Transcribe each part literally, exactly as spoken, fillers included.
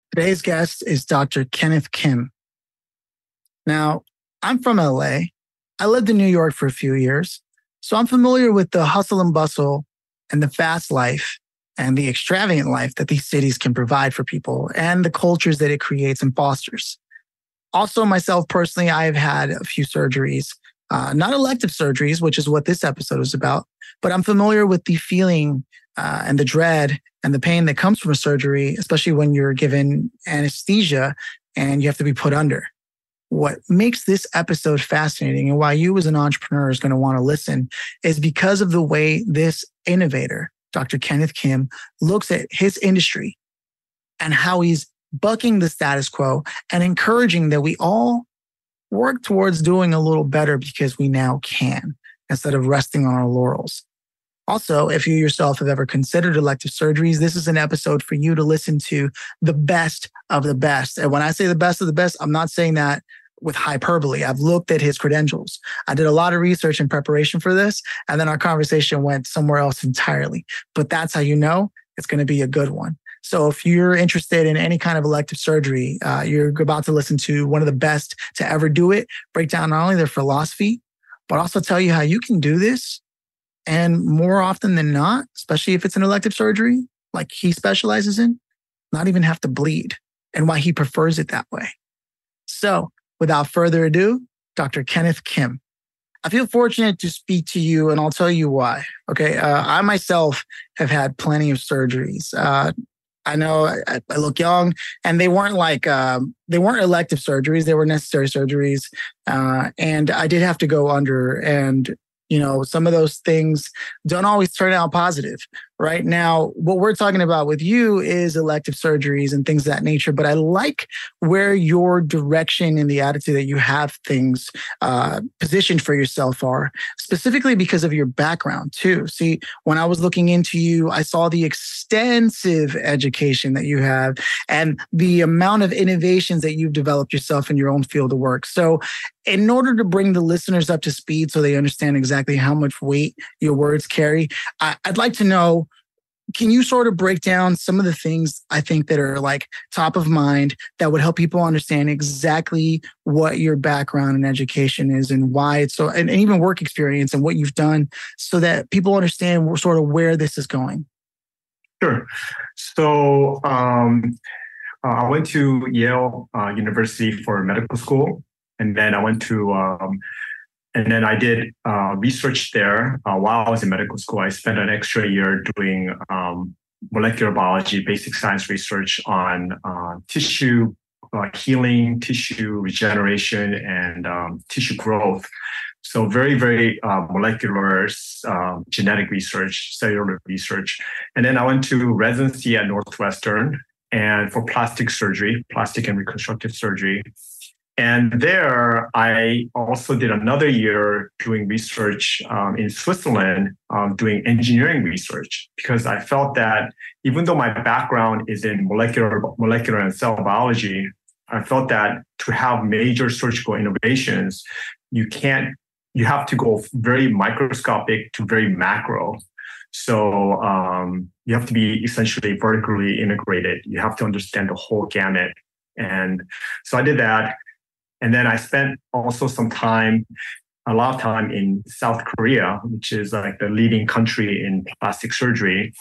Today's guest is Doctor Kenneth Kim. Now, I'm from L A. I lived in New York for a few years, so I'm familiar with the hustle and bustle and the fast life and the extravagant life that these cities can provide for people and the cultures that it creates and fosters. Also, myself personally, I've had a few surgeries, uh, not elective surgeries, which is what this episode is about, but I'm familiar with the feeling uh, and the dread and the pain that comes from a surgery, especially when you're given anesthesia and you have to be put under. What makes this episode fascinating and why you as an entrepreneur is going to want to listen is because of the way this innovator, Doctor Kenneth Kim, looks at his industry and how he's bucking the status quo and encouraging that we all work towards doing a little better because we now can, instead of resting on our laurels. Also, if you yourself have ever considered elective surgeries, this is an episode for you to listen to the best of the best. And when I say the best of the best, I'm not saying that with hyperbole. I've looked at his credentials. I did a lot of research in preparation for this, and then our conversation went somewhere else entirely. But that's how you know it's going to be a good one. So if you're interested in any kind of elective surgery, uh, you're about to listen to one of the best to ever do it, break down not only their philosophy, but also tell you how you can do this. And more often than not, especially if it's an elective surgery, like he specializes in, not even have to bleed, and why he prefers it that way. So without further ado, Doctor Kenneth Kim. I feel fortunate to speak to you, and I'll tell you why. Okay. Uh, I myself have had plenty of surgeries. Uh, I know I, I look young, and they weren't like, um, they weren't elective surgeries. They were necessary surgeries. Uh, and I did have to go under, and you know, some of those things don't always turn out positive. Right now, what we're talking about with you is elective surgeries and things of that nature. But I like where your direction and the attitude that you have things uh, positioned for yourself are, specifically because of your background too. See, when I was looking into you, I saw the extensive education that you have and the amount of innovations that you've developed yourself in your own field of work. So in order to bring the listeners up to speed so they understand exactly how much weight your words carry, I, I'd like to know, can you sort of break down some of the things I think that are like top of mind that would help people understand exactly what your background and education is and why it's so, and, and even work experience and what you've done so that people understand sort of where this is going? Sure. So um, uh, I went to Yale uh, University for medical school, and then I went to um, And then I did uh, research there uh, while I was in medical school. I spent an extra year doing um, molecular biology, basic science research on uh, tissue uh, healing, tissue regeneration, and um, tissue growth. So very, very uh, molecular uh, genetic research, cellular research. And then I went to residency at Northwestern and for plastic surgery, plastic and reconstructive surgery. And there, I also did another year doing research um, in Switzerland, um, doing engineering research, because I felt that even though my background is in molecular, molecular and cell biology, I felt that to have major surgical innovations, you can't, you have to go very microscopic to very macro. So um, you have to be essentially vertically integrated. You have to understand the whole gamut. And so I did that. And then I spent also some time, a lot of time in South Korea, which is like the leading country in plastic surgery.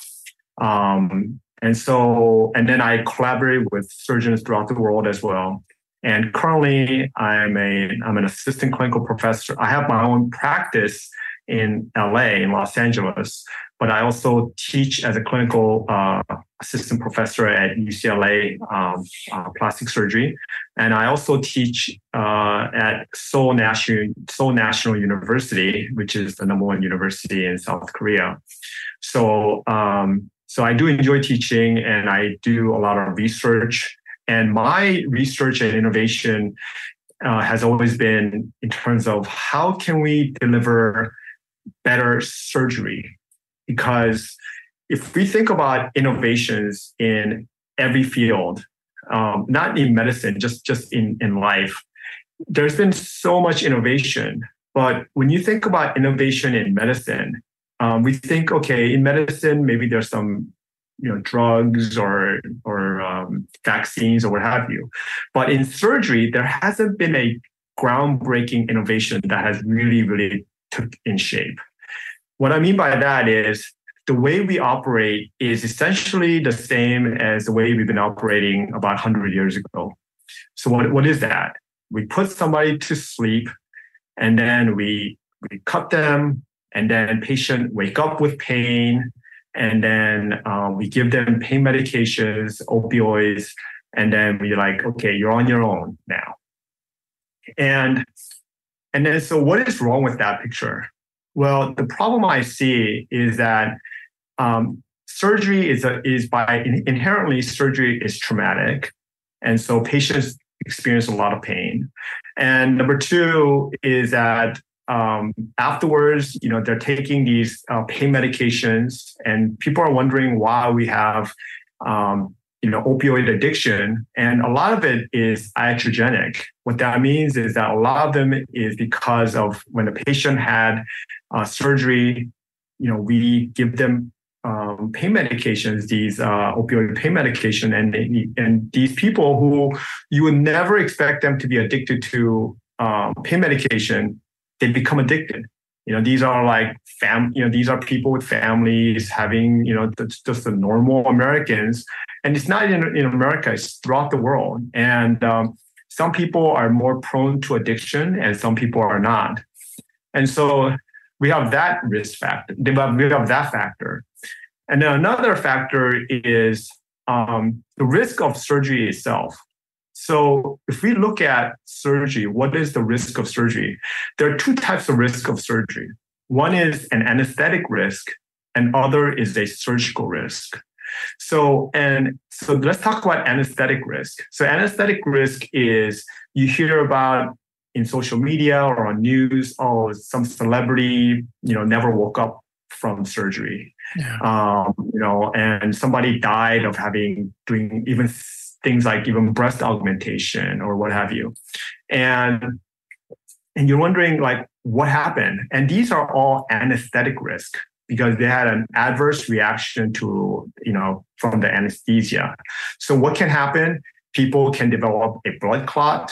Um, and so, and then I collaborated with surgeons throughout the world as well. And currently I'm a, I'm an assistant clinical professor. I have my own practice in L A, in Los Angeles, but I also teach as a clinical uh, assistant professor at U C L A um, uh, plastic surgery. And I also teach uh, at Seoul National, Seoul National University, which is the number one university in South Korea. So, um, so I do enjoy teaching, and I do a lot of research. And my research and innovation uh, has always been in terms of how can we deliver better surgery? Because if we think about innovations in every field, um, not in medicine, just, just in, in life, there's been so much innovation. But when you think about innovation in medicine, um, we think, okay, in medicine, maybe there's some you know, drugs or or um, vaccines or what have you. But in surgery, there hasn't been a groundbreaking innovation that has really, really took in shape. What I mean by that is the way we operate is essentially the same as the way we've been operating about one hundred years ago. So what, what is that? We put somebody to sleep, and then we, we cut them, and then patient wake up with pain, and then uh, we give them pain medications, opioids, and then we're like, okay, you're on your own now. And, and then, so what is wrong with that picture? Well, the problem I see is that um, surgery is, a, is by inherently, surgery is traumatic. And so patients experience a lot of pain. And number two is that um, afterwards, you know, they're taking these uh, pain medications, and people are wondering why we have um, you know, opioid addiction. And a lot of it is iatrogenic. What that means is that a lot of them is because of when the patient had uh, surgery, you know, we give them um, pain medications, these uh, opioid pain medication, and they, and these people who you would never expect them to be addicted to um, pain medication, they become addicted. You know, these are like fam. You know, these are people with families having, you know, that's just the normal Americans, and it's not in, in America; it's throughout the world. And um, some people are more prone to addiction, and some people are not. And so we have that risk factor. We have that factor, and then another factor is um, the risk of surgery itself. So if we look at surgery, what is the risk of surgery? There are two types of risk of surgery. One is an anesthetic risk, and other is a surgical risk. So, and so let's talk about anesthetic risk. So anesthetic risk is you hear about in social media or on news, oh, some celebrity, you know, never woke up from surgery, yeah. um, you know, and somebody died of having, doing even things like even breast augmentation or what have you. And, and you're wondering like, what happened? And these are all anesthetic risk because they had an adverse reaction to, you know, from the anesthesia. So what can happen? People can develop a blood clot.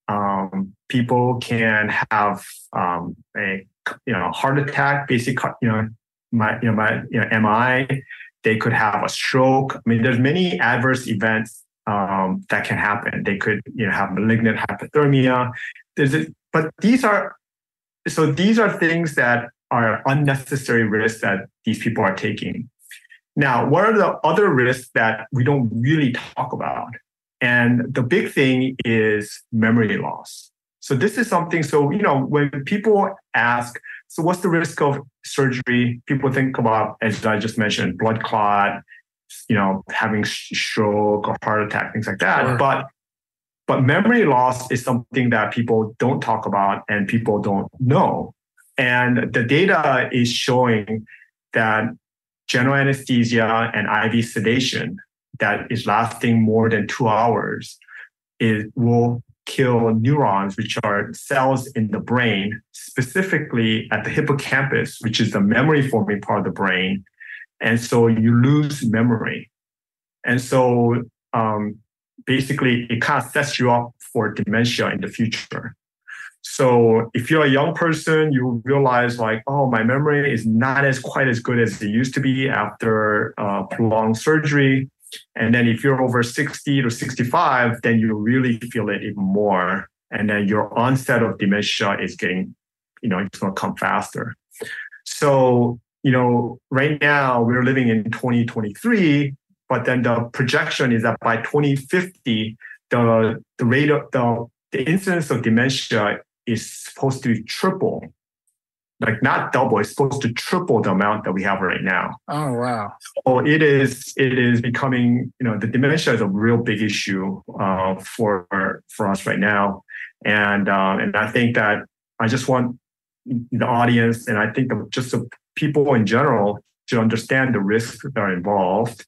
Um, people can have um, a, you know, heart attack, basic, you know, my, you know, my, you know, M I. They could have a stroke. I mean, there's many adverse events Um, that can happen. They could, you know, have malignant hypothermia. There's a, but these are, so these are things that are unnecessary risks that these people are taking. Now, what are the other risks that we don't really talk about? And the big thing is memory loss. So this is something, so, you know, when people ask, so what's the risk of surgery? People think about, as I just mentioned, blood clot, you know, having stroke or heart attack, things like that. Sure. But but memory loss is something that people don't talk about and people don't know. And the data is showing that general anesthesia and I V sedation that is lasting more than two hours it will kill neurons, which are cells in the brain, specifically at the hippocampus, which is the memory forming part of the brain. And so you lose memory. And so um, basically, it kind of sets you up for dementia in the future. So if you're a young person, you realize like, oh, my memory is not as quite as good as it used to be after uh, prolonged surgery. And then if you're over sixty to sixty-five, then you really feel it even more. And then your onset of dementia is getting, you know, it's going to come faster. So you know, right now we're living in twenty twenty-three, but then the projection is that by twenty fifty, the the rate of the, the incidence of dementia is supposed to triple, like not double. It's supposed to triple the amount that we have right now. Oh wow! So it is it is becoming, you know, the dementia is a real big issue uh, for for us right now, and uh, and I think that I just want the audience, and I think just the people in general to understand the risks that are involved.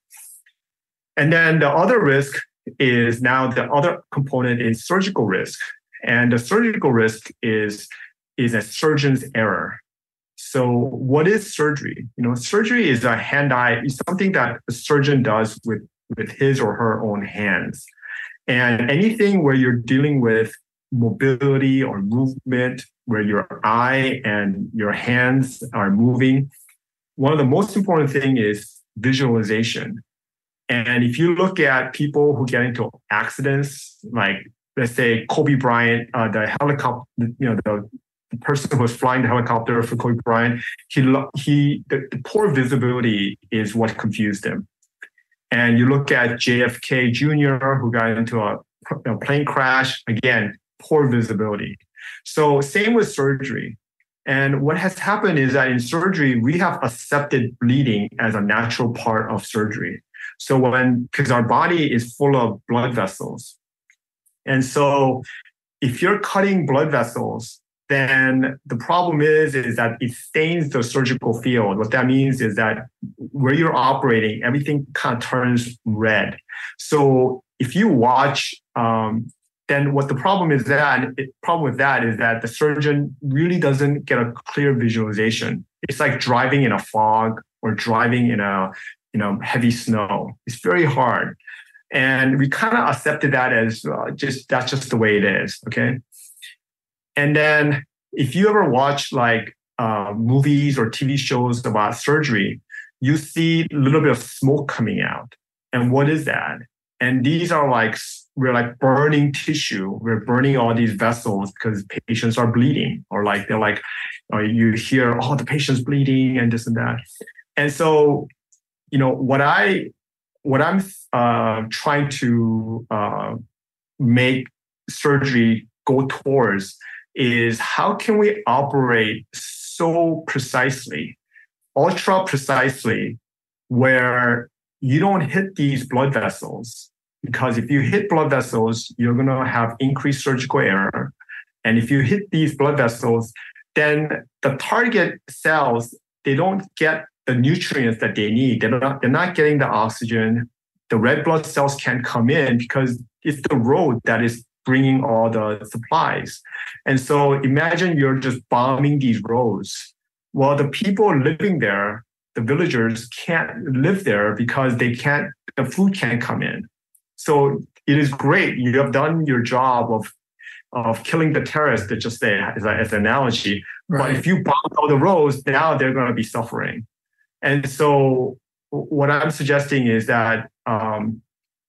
And then the other risk is now the other component is surgical risk. And the surgical risk is, is a surgeon's error. So what is surgery? You know, surgery is a hand-eye, is something that a surgeon does with, with his or her own hands. And anything where you're dealing with mobility or movement, where your eye and your hands are moving, one of the most important thing is visualization. And if you look at people who get into accidents, like let's say Kobe Bryant, uh, the helicopter, you know, the, the person who was flying the helicopter for Kobe Bryant, he he the, the poor visibility is what confused him. And you look at J F K Junior, who got into a, a plane crash, again, poor visibility. So same with surgery. And what has happened is that in surgery, we have accepted bleeding as a natural part of surgery. So when, because our body is full of blood vessels. And so if you're cutting blood vessels, then the problem is, is that it stains the surgical field. What that means is that where you're operating, everything kind of turns red. So if you watch, um, then what the problem is that, the problem with that is that the surgeon really doesn't get a clear visualization. It's like driving in a fog or driving in a, you know, heavy snow. It's very hard. And we kind of accepted that as uh, just, that's just the way it is, okay? And then if you ever watch like uh, movies or T V shows about surgery, you see a little bit of smoke coming out. And what is that? And these are like, we're like burning tissue. We're burning all these vessels because patients are bleeding, or like they're like, or you hear, oh, the patient's bleeding and this and that. And so, you know, what I, what I'm uh, trying to uh, make surgery go towards is how can we operate so precisely, ultra precisely, where you don't hit these blood vessels. Because if you hit blood vessels, you're going to have increased surgical error. And if you hit these blood vessels, then the target cells, they don't get the nutrients that they need. They're not, they're not getting the oxygen. The red blood cells can't come in because it's the road that is bringing all the supplies. And so imagine you're just bombing these roads. Well, the people living there, the villagers, can't live there because they can't, the food can't come in. So it is great. You have done your job of, of killing the terrorists, to just say as, a, as an analogy. Right. But if you bomb all the roads, now they're going to be suffering. And so what I'm suggesting is that um,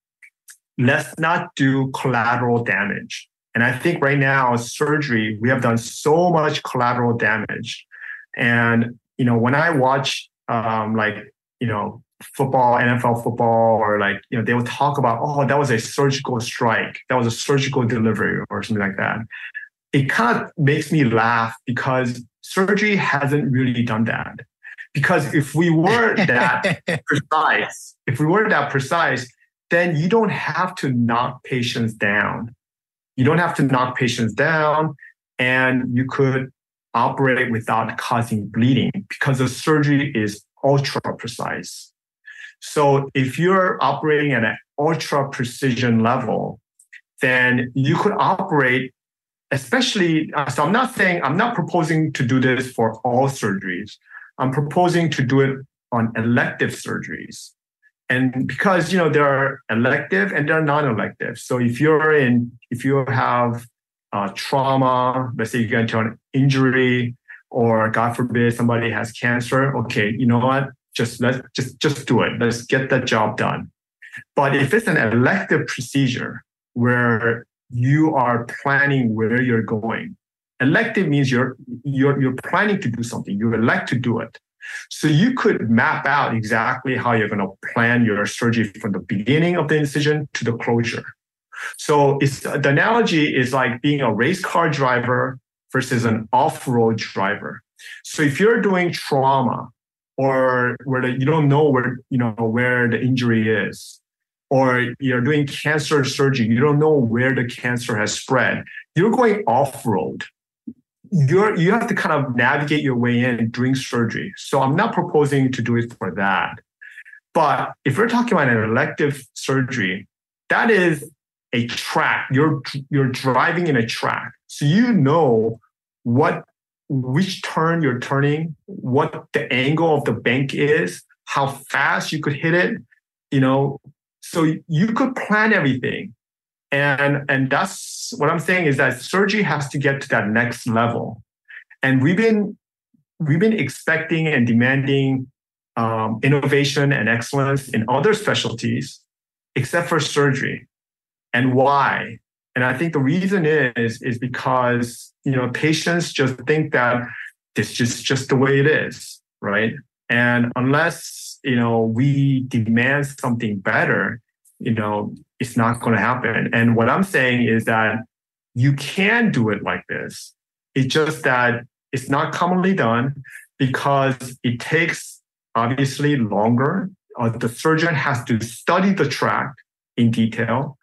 let's not do collateral damage. And I think right now, surgery, we have done so much collateral damage. And, you know, when I watch um, like, you know, football, N F L football, or like, you know, they will talk about, oh, that was a surgical strike. That was a surgical delivery or something like that. It kind of makes me laugh because surgery hasn't really done that. Because if we were that precise, if we were that precise, then you don't have to knock patients down. You don't have to knock patients down, and you could operate without causing bleeding because the surgery is ultra precise. So if you're operating at an ultra precision level, then you could operate, especially, so I'm not saying, I'm not proposing to do this for all surgeries. I'm proposing to do it on elective surgeries. And because, you know, there are elective and there are non-elective. So if you're in, if you have uh, trauma, let's say you get into an injury, or God forbid somebody has cancer, okay, you know what? Just let's just just do it. Let's get that job done. But if it's an elective procedure where you are planning where you're going, elective means you're you're you're planning to do something. You elect to do it. So you could map out exactly how you're going to plan your surgery from the beginning of the incision to the closure. So it's, the analogy is like being a race car driver versus an off-road driver. So if you're doing trauma, or where the, you don't know where you know where the injury is, or you're doing cancer surgery, you don't know where the cancer has spread, you're going off-road. You're, you have to kind of navigate your way in during surgery. So I'm not proposing to do it for that. But if we're talking about an elective surgery, that is a track. You're, you're driving in a track. So you know what which turn you're turning, what the angle of the bank is, how fast you could hit it, you know, so you could plan everything. And, and that's what I'm saying is that surgery has to get to that next level. And we've been, we've been expecting and demanding um, innovation and excellence in other specialties, except for surgery. And why? And I think the reason is, is because, you know, patients just think that this is just the way it is, right? And unless, you know, we demand something better, you know, it's not going to happen. And what I'm saying is that you can do it like this. It's just that it's not commonly done because it takes obviously longer. Uh, the surgeon has to study the track in detail.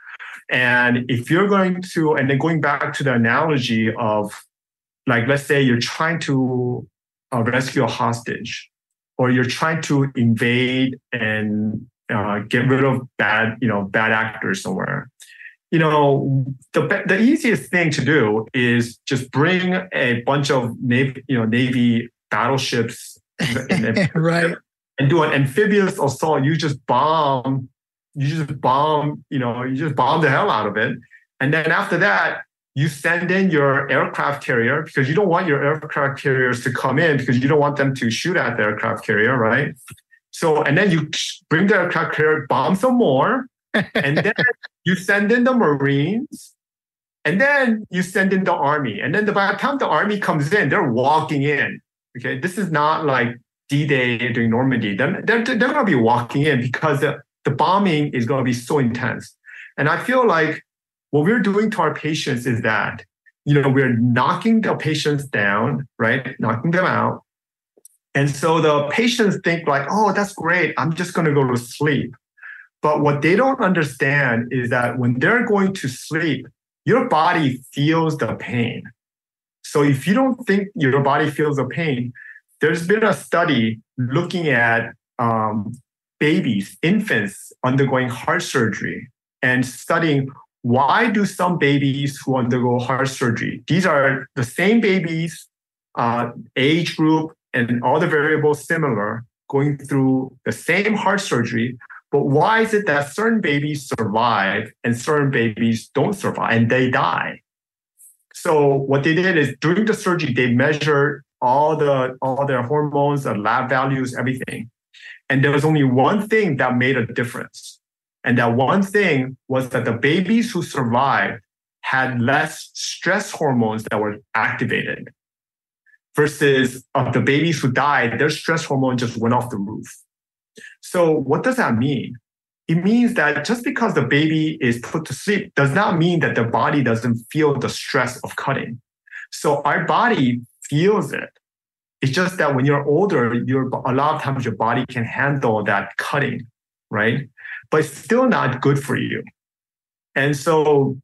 And if you're going to, and then going back to the analogy of, like, let's say you're trying to uh, rescue a hostage, or you're trying to invade and uh, get rid of bad, you know, bad actors somewhere. You know, the the easiest thing to do is just bring a bunch of Navy, you know, Navy battleships, and, right, and do an amphibious assault. You just bomb. You just bomb, you know, you just bomb the hell out of it. And then after that, you send in your aircraft carrier because you don't want your aircraft carriers to come in because you don't want them to shoot at the aircraft carrier, right? So, and then you bring the aircraft carrier, bomb some more, and then you send in the Marines, and then you send in the Army. And then by the time the Army comes in, they're walking in, okay? This is not like D-Day during Normandy. They're, they're, they're going to be walking in because the the bombing is going to be so intense. And I feel like what we're doing to our patients is that, you know, we're knocking the patients down, right? Knocking them out. And so the patients think like, oh, that's great. I'm just going to go to sleep. But what they don't understand is that when they're going to sleep, your body feels the pain. So if you don't think your body feels the pain, there's been a study looking at um, babies, infants undergoing heart surgery and studying why do some babies who undergo heart surgery, these are the same babies, uh, age group, and all the variables similar, going through the same heart surgery, but why is it that certain babies survive and certain babies don't survive and they die? So what they did is during the surgery, they measured all the all their hormones, the lab values, everything. And there was only one thing that made a difference. And that one thing was that the babies who survived had less stress hormones that were activated versus of the babies who died, their stress hormone just went off the roof. So what does that mean? It means that just because the baby is put to sleep does not mean that the body doesn't feel the stress of cutting. So our body feels it. It's just that when you're older, you're, a lot of times your body can handle that cutting, right? But it's still not good for you. And so,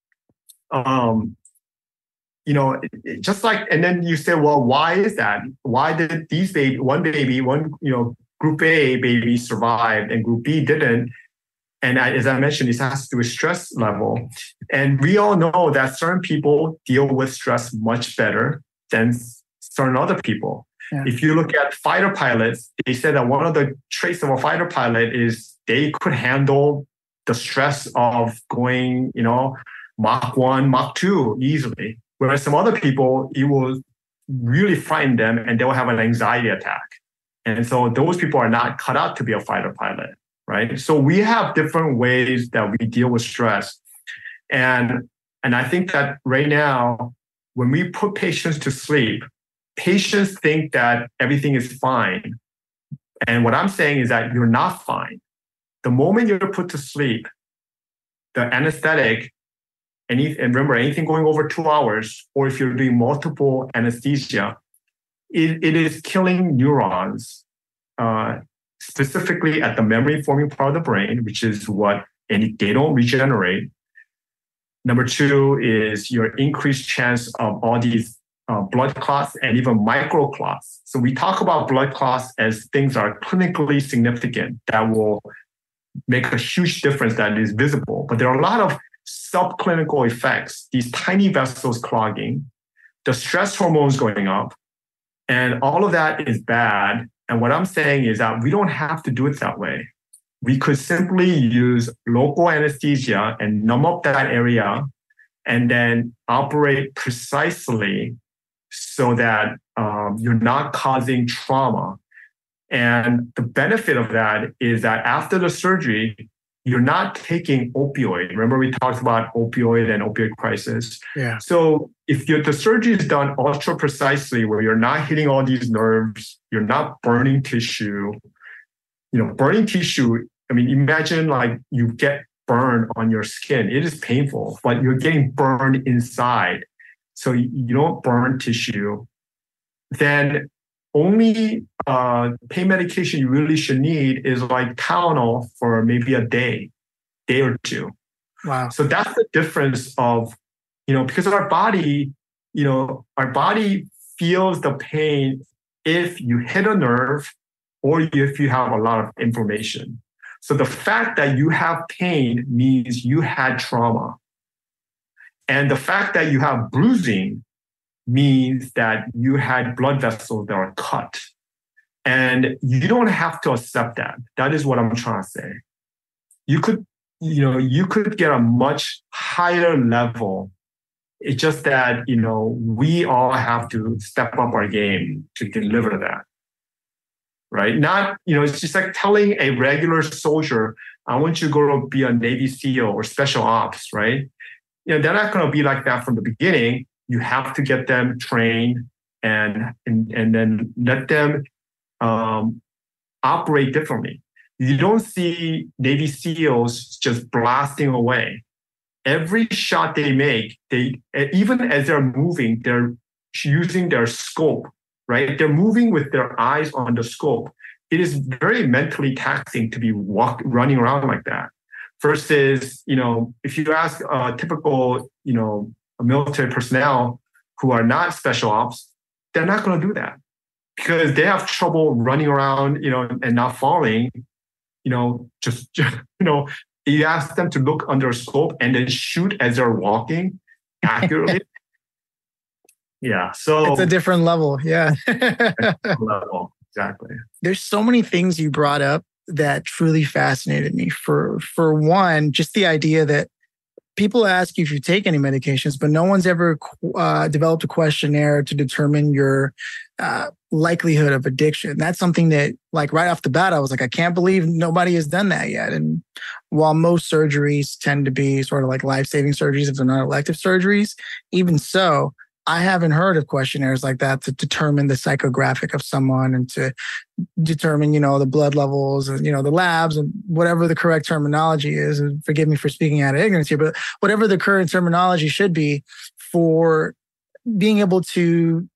um, you know, it, just like, and then you say, well, why is that? Why did these baby, one baby, one, you know, group A baby survived and group B didn't? And I, as I mentioned, this has to do with stress level. And we all know that certain people deal with stress much better than certain other people. Yeah. If you look at fighter pilots, they said that one of the traits of a fighter pilot is they could handle the stress of going, you know, Mach one, Mach two easily. Whereas some other people, it will really frighten them and they'll have an anxiety attack. And so those people are not cut out to be a fighter pilot, right? So we have different ways that we deal with stress. And, and I think that right now, when we put patients to sleep, patients think that everything is fine. And what I'm saying is that you're not fine. The moment you're put to sleep, the anesthetic, any, and remember, anything going over two hours, or if you're doing multiple anesthesia, it, it is killing neurons, uh, specifically at the memory-forming part of the brain, which is what any, they don't regenerate. Number two is your increased chance of all these uh, blood clots and even microclots. So we talk about blood clots as things that are clinically significant that will make a huge difference that is visible. But there are a lot of subclinical effects, these tiny vessels clogging, the stress hormones going up, and all of that is bad. And what I'm saying is that we don't have to do it that way. We could simply use local anesthesia and numb up that area and then operate precisely so that um, you're not causing trauma. And the benefit of that is that after the surgery, you're not taking opioid. Remember, we talked about opioid and opioid crisis. Yeah. So if you're, the surgery is done ultra precisely, where you're not hitting all these nerves, you're not burning tissue. You know, burning tissue, I mean, imagine like you get burned on your skin. It is painful, but you're getting burned inside. So you, you don't burn tissue. Then only uh, pain medication you really should need is like Tylenol for maybe a day, day or two. Wow. So that's the difference of, you know, because our body, you know, our body feels the pain if you hit a nerve or if you have a lot of inflammation. So the fact that you have pain means you had trauma. And the fact that you have bruising means that you had blood vessels that are cut. And you don't have to accept that. That is what I'm trying to say. You could, you know, you could get a much higher level. It's just that, you know, we all have to step up our game to deliver that. Right? Not, you know, it's just like telling a regular soldier, I want you to go to be a Navy SEAL or special ops, right? You know, they're not going to be like that from the beginning. You have to get them trained and and, and then let them um, operate differently. You don't see Navy SEALs just blasting away. Every shot they make, they even as they're moving, they're using their scope, right? They're moving with their eyes on the scope. It is very mentally taxing to be walk, running around like that. Versus, you know, if you ask a typical, you know, military personnel who are not special ops, they're not going to do that because they have trouble running around, you know, and not falling. You know, just, just you know, you ask them to look under a scope and then shoot as they're walking accurately. Yeah, so it's a different level. Yeah, level exactly. There's so many things you brought up that truly fascinated me. For for one, just the idea that people ask you if you take any medications, but no one's ever uh, developed a questionnaire to determine your uh, likelihood of addiction. That's something that, like, right off the bat, I was like, I can't believe nobody has done that yet. And while most surgeries tend to be sort of like life-saving surgeries if they're not elective surgeries, even so, I haven't heard of questionnaires like that to determine the psychographic of someone and to determine, you know, the blood levels and, you know, the labs and whatever the correct terminology is. And forgive me for speaking out of ignorance here, but whatever the current terminology should be for being able to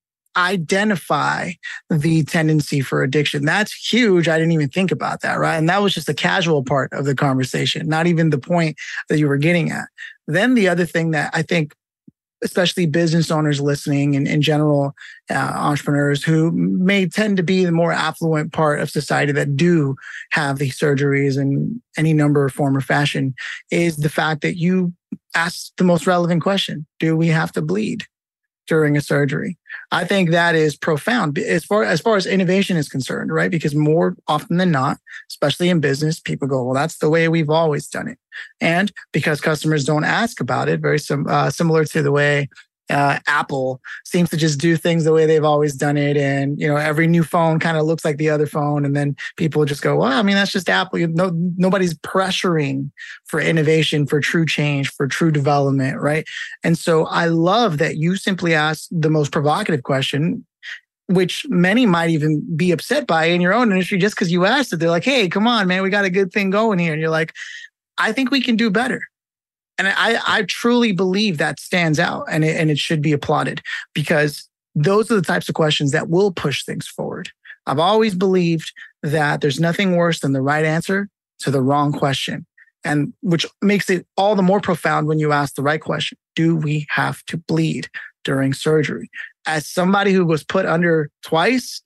identify the tendency for addiction. That's huge. I didn't even think about that, right? And that was just the casual part of the conversation, not even the point that you were getting at. Then the other thing that I think, especially business owners listening and in general, uh, entrepreneurs who may tend to be the more affluent part of society that do have these surgeries in any number of form or fashion, is the fact that you ask the most relevant question. Do we have to bleed during a surgery? I think that is profound as far, as far as innovation is concerned, right? Because more often than not, especially in business, people go, well, that's the way we've always done it. And because customers don't ask about it, very sim- uh, similar to the way uh, Apple seems to just do things the way they've always done it. And, you know, every new phone kind of looks like the other phone. And then people just go, well, I mean, that's just Apple. You know, nobody's pressuring for innovation, for true change, for true development, right? And so I love that you simply asked the most provocative question, which many might even be upset by in your own industry just because you asked it. They're like, hey, come on, man, we got a good thing going here. And you're like, I think we can do better. And I, I truly believe that stands out and it, and it should be applauded because those are the types of questions that will push things forward. I've always believed that there's nothing worse than the right answer to the wrong question, and which makes it all the more profound when you ask the right question. Do we have to bleed during surgery? As somebody who was put under twice,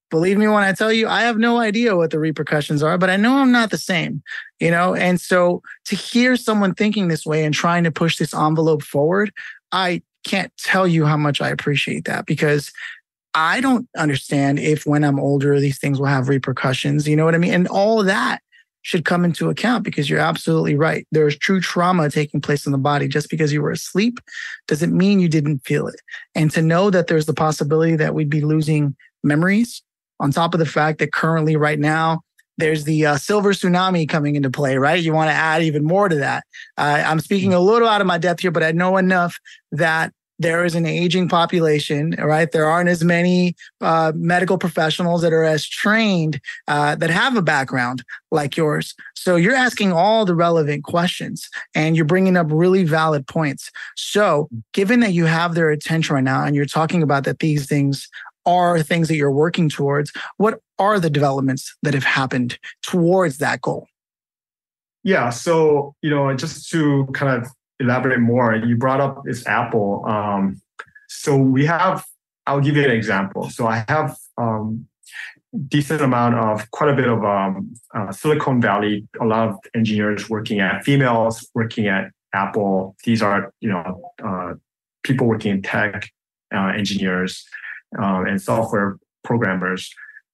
believe me when I tell you, I have no idea what the repercussions are, but I know I'm not the same, you know? And so to hear someone thinking this way and trying to push this envelope forward, I can't tell you how much I appreciate that, because I don't understand if when I'm older, these things will have repercussions, you know what I mean? And all of that should come into account, because you're absolutely right. There's true trauma taking place in the body. Just because you were asleep doesn't mean you didn't feel it. And to know that there's the possibility that we'd be losing memories, on top of the fact that currently right now, there's the uh, silver tsunami coming into play, right? You want to add even more to that. Uh, I'm speaking a little out of my depth here, but I know enough that there is an aging population, right? There aren't as many uh, medical professionals that are as trained, uh, that have a background like yours. So you're asking all the relevant questions and you're bringing up really valid points. So given that you have their attention right now and you're talking about that these things are things that you're working towards, what are the developments that have happened towards that goal? Yeah. So, you know, just to kind of elaborate more, you brought up this Apple. Um, so we have, I'll give you an example. So I have um, decent amount of, quite a bit of um, uh, Silicon Valley, a lot of engineers working at, females working at Apple. These are, you know, uh, people working in tech, uh, engineers, uh, and software programmers.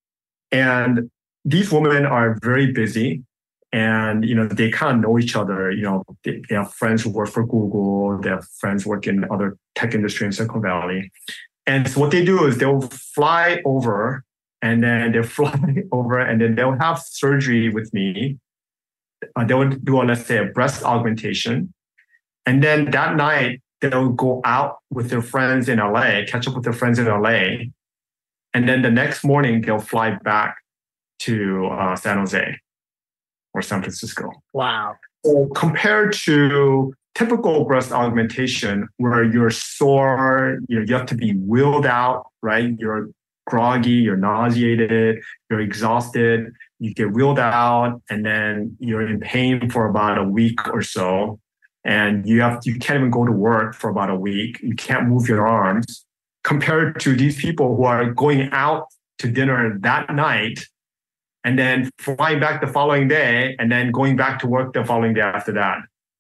And these women are very busy. And, you know, they kind of know each other. You know, they, they have friends who work for Google. They have friends work in other tech industry in Silicon Valley. And so what they do is they'll fly over and then they'll fly over and then they'll have surgery with me. Uh, they would do, a, let's say, a breast augmentation. And then that night, they'll go out with their friends in L A, catch up with their friends in L A. And then the next morning, they'll fly back to uh, San Jose or San Francisco. Wow. So compared to typical breast augmentation, where you're sore, you know, you have to be wheeled out, right? You're groggy, you're nauseated, you're exhausted, you get wheeled out, and then you're in pain for about a week or so. And you have you can't even go to work for about a week. You can't move your arms. Compared to these people who are going out to dinner that night, and then flying back the following day, and then going back to work the following day after that.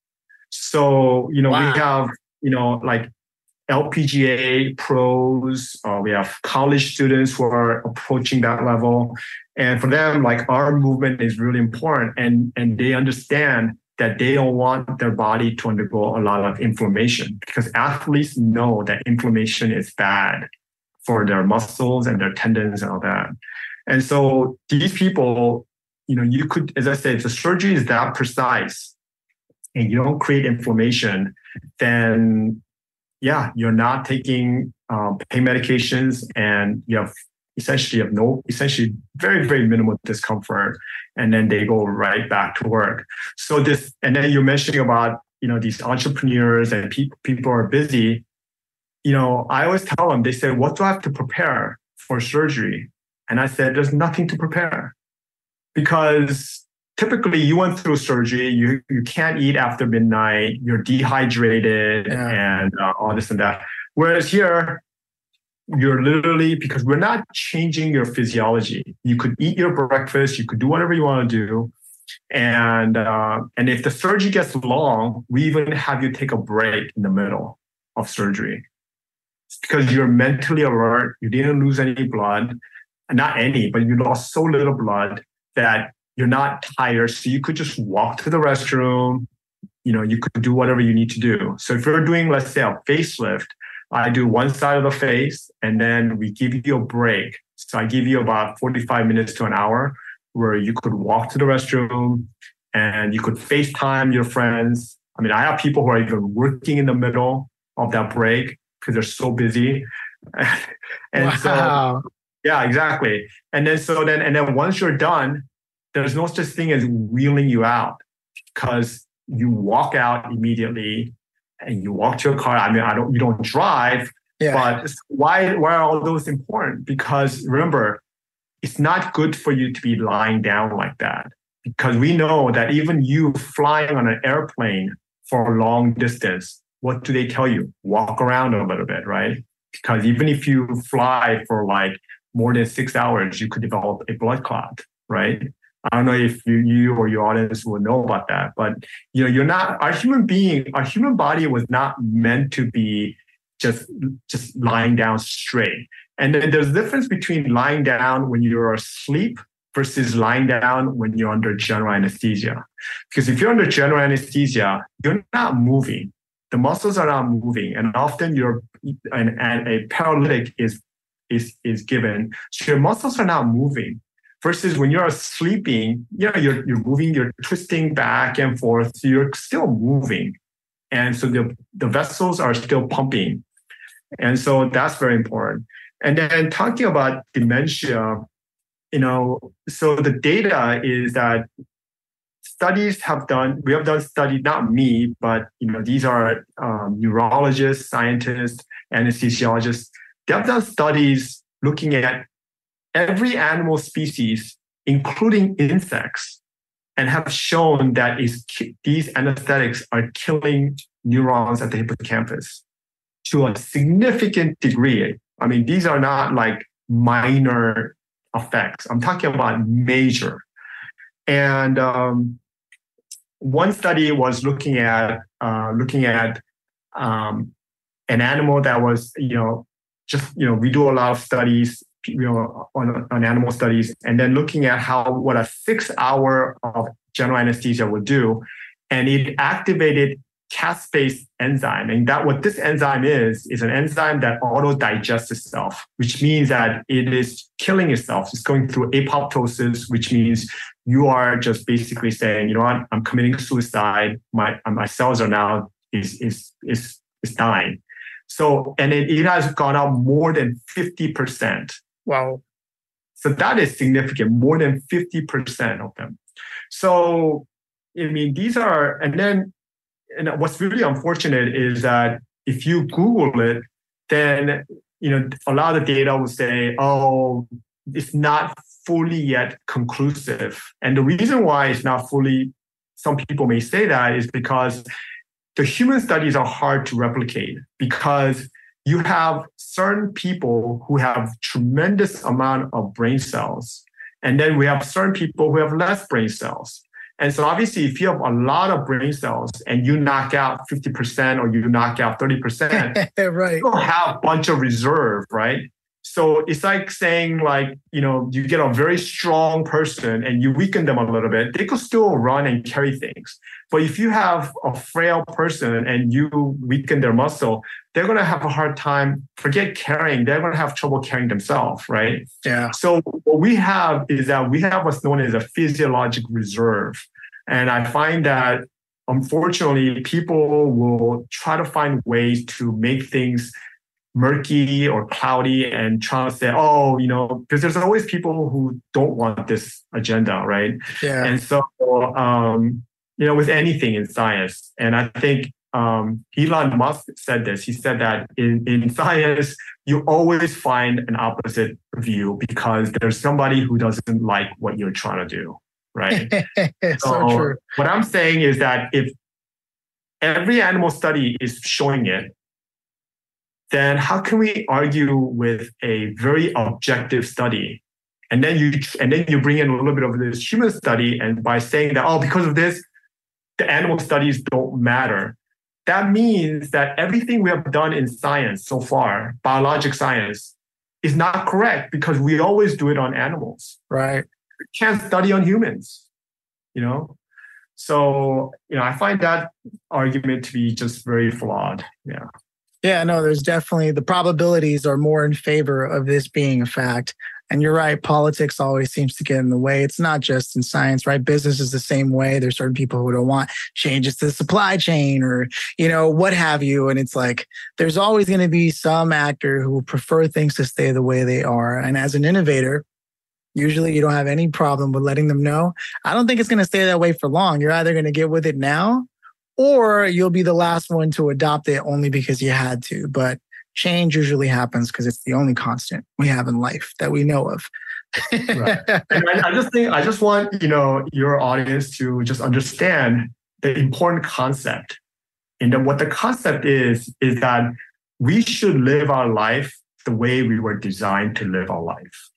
So, you know, wow. we have, you know, like L P G A pros, uh, we have college students who are approaching that level. And for them, like, our movement is really important. And, and they understand that they don't want their body to undergo a lot of inflammation, because athletes know that inflammation is bad for their muscles and their tendons and all that. And so these people, you know, you could, as I said, if the surgery is that precise and you don't create inflammation, then yeah, you're not taking um, pain medications, and you have essentially have no, essentially very, very minimal discomfort, and then they go right back to work. So this, and then you're mentioning about, you know, these entrepreneurs and people, people are busy. You know, I always tell them, they say, what do I have to prepare for surgery? And I said, there's nothing to prepare, because typically you went through surgery, you, you can't eat after midnight, you're dehydrated yeah. and uh, all this and that. Whereas here, you're literally, because we're not changing your physiology. You could eat your breakfast, you could do whatever you want to do. And, uh, and if the surgery gets long, we even have you take a break in the middle of surgery. It's because you're mentally alert, you didn't lose any blood. Not any, but you lost so little blood that you're not tired. So you could just walk to the restroom. You know, you could do whatever you need to do. So if you're doing, let's say, a facelift, I do one side of the face and then we give you a break. So I give you about forty-five minutes to an hour where you could walk to the restroom and you could FaceTime your friends. I mean, I have people who are even working in the middle of that break because they're so busy. and wow. so Yeah, exactly. And then so then and then once you're done, there's no such thing as wheeling you out, because you walk out immediately and you walk to your car. I mean, I don't you don't drive, yeah. but why why are all those important? Because remember, it's not good for you to be lying down like that, because we know that even you flying on an airplane for a long distance, what do they tell you? Walk around a little bit, right? Because even if you fly for like more than six hours, you could develop a blood clot, right? I don't know if you, you or your audience will know about that, but you know, you're not, our human being, our human body was not meant to be just, just lying down straight. And then there's a difference between lying down when you're asleep versus lying down when you're under general anesthesia. Because if you're under general anesthesia, you're not moving. The muscles are not moving. And often you're, and, and a paralytic is, is, is given. So your muscles are not moving. Versus when you're sleeping, you know, you're, you're moving, you're twisting back and forth. So you're still moving. And so the, the vessels are still pumping. And so that's very important. And then talking about dementia, you know, so the data is that studies have done, we have done studies, not me, but, you know, these are um, neurologists, scientists, anesthesiologists. They have done studies looking at every animal species, including insects, and have shown that is, these anesthetics are killing neurons at the hippocampus to a significant degree. I mean, these are not like minor effects. I'm talking about major. And um, one study was looking at uh, looking at um, an animal that was, you know, just, you know, we do a lot of studies, you know, on, on animal studies, and then looking at how, what a six hour of general anesthesia would do. And it activated caspase enzyme. And that what this enzyme is, is an enzyme that auto-digests itself, which means that it is killing itself. It's going through apoptosis, which means you are just basically saying, you know what, I'm committing suicide. My, my cells are now is, is, is, is dying. So, and it, it has gone up more than fifty percent. Wow. So that is significant, more than fifty percent of them. So, I mean, these are, and then, and what's really unfortunate is that if you Google it, then, you know, a lot of the data will say, oh, it's not fully yet conclusive. And the reason why it's not fully, some people may say that is because the human studies are hard to replicate, because you have certain people who have tremendous amount of brain cells. And then we have certain people who have less brain cells. And so obviously, if you have a lot of brain cells and you knock out fifty percent or you knock out thirty percent, right, you don't have a bunch of reserve, right? So it's like saying, like, you know, you get a very strong person and you weaken them a little bit, they could still run and carry things. But if you have a frail person and you weaken their muscle, they're going to have a hard time, forget carrying, they're going to have trouble carrying themselves, right? Yeah. So what we have is that we have what's known as a physiologic reserve. And I find that, unfortunately, people will try to find ways to make things murky or cloudy and try to say, oh, you know, because there's always people who don't want this agenda, right? Yeah. And so, um, you know, with anything in science, and I think um, Elon Musk said this, he said that in, in science, you always find an opposite view because there's somebody who doesn't like what you're trying to do, right? so, so true. What I'm saying is that if every animal study is showing it, then how can we argue with a very objective study? And then you and then you bring in a little bit of this human study, and by saying that, oh, because of this, the animal studies don't matter. That means that everything we have done in science so far, biologic science, is not correct because we always do it on animals. Right. We can't study on humans, you know? So, you know, I find that argument to be just very flawed. Yeah. Yeah, no, there's definitely, the probabilities are more in favor of this being a fact. And you're right, politics always seems to get in the way. It's not just in science, right? Business is the same way. There's certain people who don't want changes to the supply chain or, you know, what have you. And it's like, there's always going to be some actor who will prefer things to stay the way they are. And as an innovator, usually you don't have any problem with letting them know. I don't think it's going to stay that way for long. You're either going to get with it now, or you'll be the last one to adopt it only because you had to. But change usually happens because it's the only constant we have in life that we know of. Right. And I, I just think, I just want, you know, your audience to just understand the important concept. And then what the concept is, is that we should live our life the way we were designed to live our life.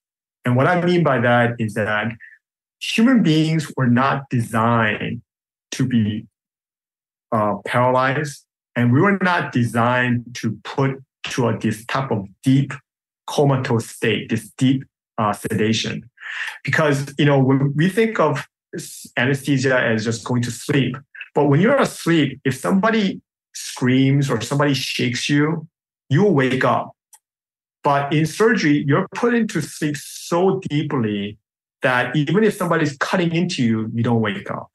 And what I mean by that is that human beings were not designed to be uh, paralyzed, and we were not designed to put to a, this type of deep comatose state, this deep uh, sedation. Because, you know, when we think of anesthesia as just going to sleep, but when you're asleep, if somebody screams or somebody shakes you, you will wake up. But in surgery, you're put into sleep so deeply that even if somebody's cutting into you, you don't wake up.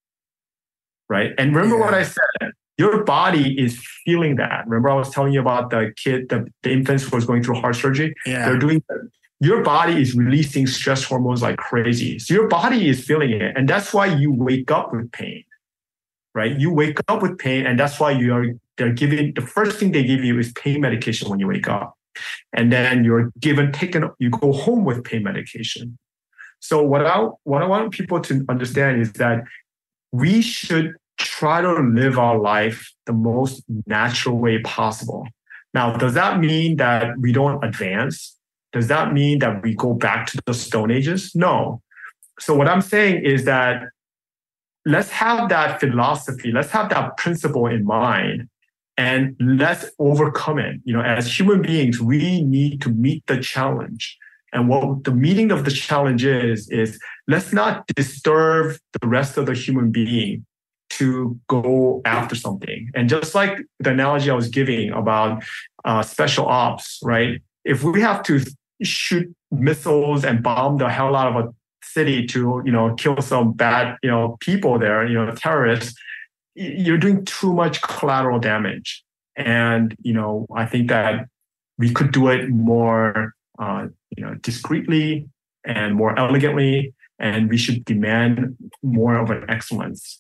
Right? And remember yeah. what I said, your body is feeling that. Remember I was telling you about the kid, the, the infant who was going through heart surgery? Yeah. They're doing your body is releasing stress hormones like crazy. So your body is feeling it. And that's why you wake up with pain. Right? You wake up with pain, and that's why you are they're giving the first thing they give you is pain medication when you wake up. And then you're given taken, you go home with pain medication. So what I what I want people to understand is that we should try to live our life the most natural way possible. Now, does that mean that we don't advance? Does that mean that we go back to the Stone Ages? No. So what I'm saying is that let's have that philosophy, let's have that principle in mind, and let's overcome it. You know, as human beings, we need to meet the challenge. And what the meaning of the challenge is, is let's not disturb the rest of the human being to go after something. And just like the analogy I was giving about uh, special ops, right? If we have to shoot missiles and bomb the hell out of a city to, you know, kill some bad, you know, people there, you know, terrorists, you're doing too much collateral damage. And, you know, I think that we could do it more, uh, you know, discreetly and more elegantly, and we should demand more of an excellence.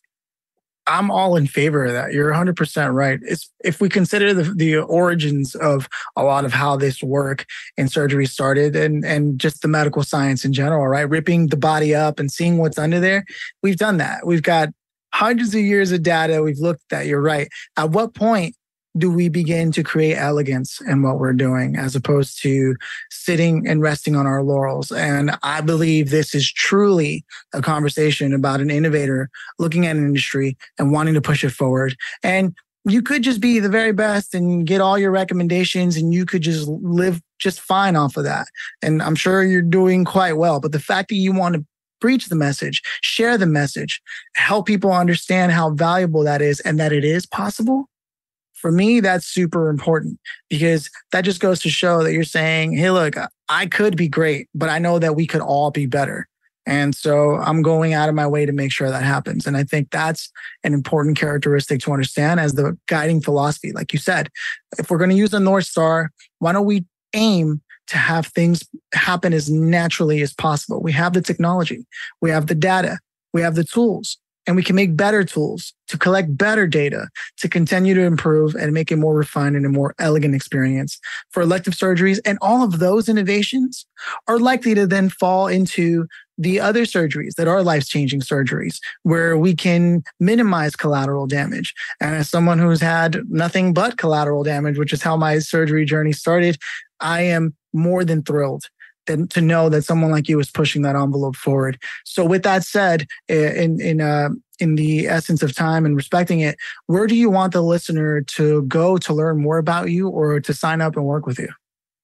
I'm all in favor of that. You're one hundred percent right. It's, if we consider the, the origins of a lot of how this work and surgery started and, and just the medical science in general, right? Ripping the body up and seeing what's under there. We've done that. We've got hundreds of years of data. We've looked at, you're right. At what point do we begin to create elegance in what we're doing as opposed to sitting and resting on our laurels? And I believe this is truly a conversation about an innovator looking at an industry and wanting to push it forward. And you could just be the very best and get all your recommendations, and you could just live just fine off of that. And I'm sure you're doing quite well. But the fact that you want to preach the message, share the message, help people understand how valuable that is and that it is possible, for me, that's super important, because that just goes to show that you're saying, hey, look, I could be great, but I know that we could all be better. And so I'm going out of my way to make sure that happens. And I think that's an important characteristic to understand as the guiding philosophy. Like you said, if we're going to use a North Star, why don't we aim to have things happen as naturally as possible? We have the technology, we have the data, we have the tools. And we can make better tools to collect better data, to continue to improve and make it more refined and a more elegant experience for elective surgeries. And all of those innovations are likely to then fall into the other surgeries that are life-changing surgeries, where we can minimize collateral damage. And as someone who's had nothing but collateral damage, which is how my surgery journey started, I am more than thrilled than to know that someone like you is pushing that envelope forward. So with that said, in in uh, in the essence of time and respecting it, where do you want the listener to go to learn more about you or to sign up and work with you?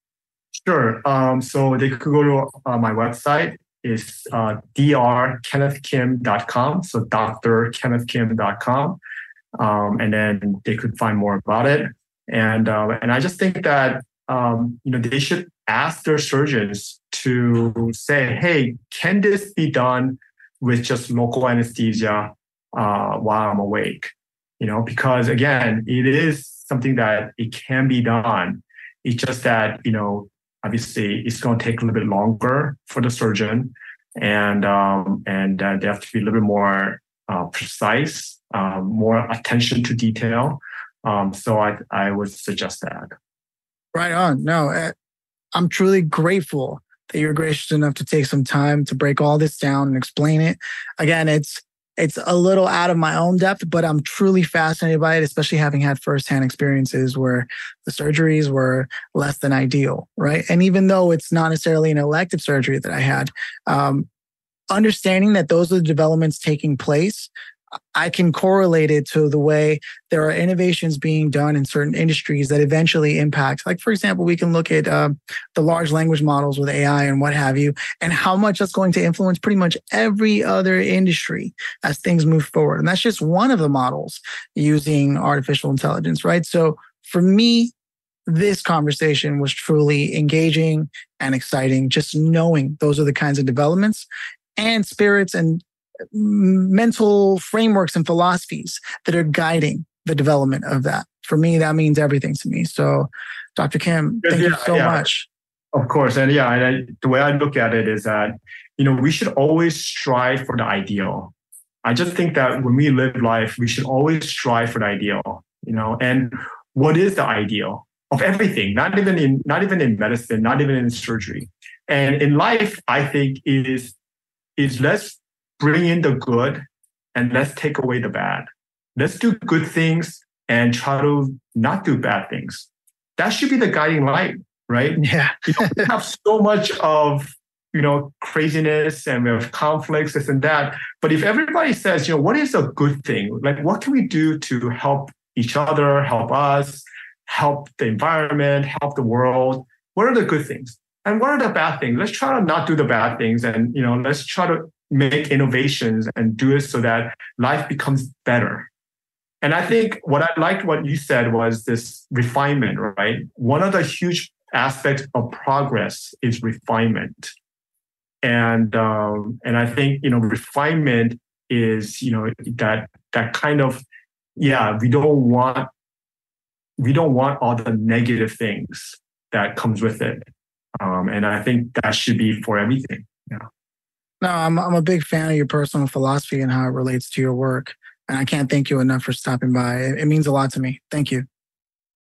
Sure. Um, so they could go to uh, my website. It's uh, d r kenneth kim dot com. So d r kenneth kim dot com. Um, and then they could find more about it. And uh, and I just think that um, you know, they should ask their surgeons to say, hey, can this be done with just local anesthesia uh, while I'm awake? You know, because again, it is something that it can be done. It's just that, you know, obviously it's going to take a little bit longer for the surgeon, and um, and uh, they have to be a little bit more uh, precise, uh, more attention to detail. Um, so I I would suggest that. Right on. No, I'm truly grateful that you're gracious enough to take some time to break all this down and explain it. Again, it's it's a little out of my own depth, but I'm truly fascinated by it, especially having had firsthand experiences where the surgeries were less than ideal, right? And even though it's not necessarily an elective surgery that I had, um, understanding that those are the developments taking place, I can correlate it to the way there are innovations being done in certain industries that eventually impact. Like, for example, we can look at uh, the large language models with A I and what have you, and how much that's going to influence pretty much every other industry as things move forward. And that's just one of the models using artificial intelligence, right? So for me, this conversation was truly engaging and exciting, just knowing those are the kinds of developments and spirits and mental frameworks and philosophies that are guiding the development of that. For me, that means everything to me. So, Doctor Kim, thank yeah, you so yeah. much. Of course. And yeah, and I, the way I look at it is that, you know, we should always strive for the ideal. I just think that when we live life, we should always strive for the ideal, you know, and what is the ideal of everything? Not even in, not even in medicine, not even in surgery. And in life, I think is, is let's bring in the good and let's take away the bad. Let's do good things and try to not do bad things. That should be the guiding light, right? Yeah. You know, we have so much of, you know, craziness and we have conflicts, this and that. But if everybody says, you know, what is a good thing? Like, what can we do to help each other, help us, help the environment, help the world? What are the good things? And what are the bad things? Let's try to not do the bad things. And, you know, let's try to make innovations and do it so that life becomes better. And I think what I liked what you said was this refinement, right? One of the huge aspects of progress is refinement. And um, and I think, you know, refinement is, you know, that that kind of, yeah, we don't want we don't want all the negative things that comes with it. Um, and I think that should be for everything. Yeah. No, I'm I'm a big fan of your personal philosophy and how it relates to your work. And I can't thank you enough for stopping by. It, it means a lot to me. Thank you.